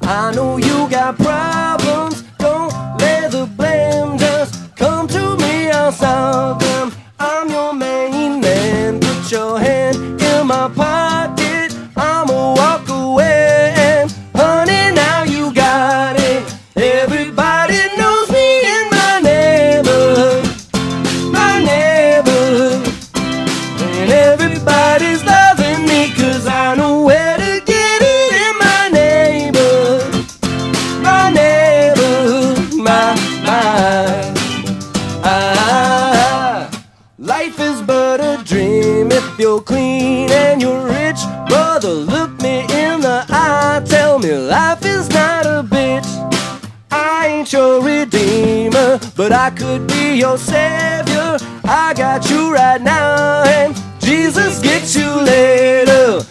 I know you got problems, don't let the blame just come to me, I'll solve them. I'm your main man, put your hand in my pocket, I'ma walk away. And honey, now you got it. Everybody knows me in my neighborhood, and everybody's loving me 'cause I know where to get it in my neighborhood, Life is but a dream if you're clean and you're rich. Brother, look me in the eye, tell me life is not a bitch. I ain't your redeemer, but I could be your savior. I got you right now, and Jesus gets you later.